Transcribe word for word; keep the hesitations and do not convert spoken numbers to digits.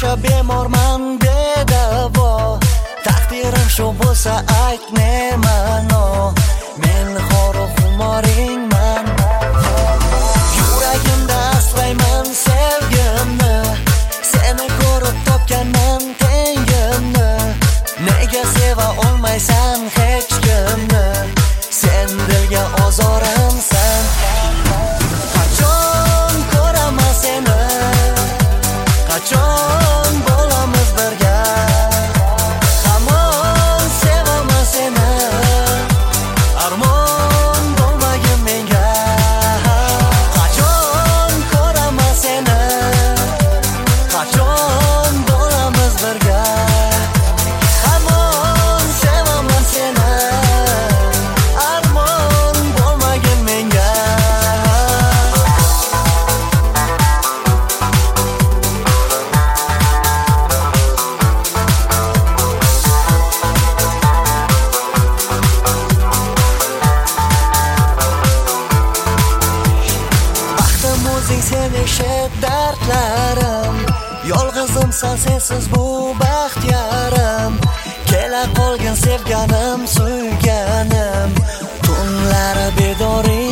O'sha bemorman bedavo, taqdirim shu bo'lsa ayt ne ma'no. Men xoro xumoringman, yuragimda asrayman sevgimni. Seni ko'rib topganman tengimni. Nega seva olmaysan hech kimni? Sen dilga ozorimsan. Qachon ko'raman seni? Qachon bo'lamiz birga? Hamon sevaman seni. Armon bo'lmagin menga. Qachon ko'raman seni? Qachon bo'lamiz birga? Hamon sevaman seni. Armon bo'lmagin menga. Baxtim o'zing sen eshit dardlarim. Yolg'izimsan sensiz bu baxt yarim. Kela qolgin sevganim, suyganim. Tunlari bedoring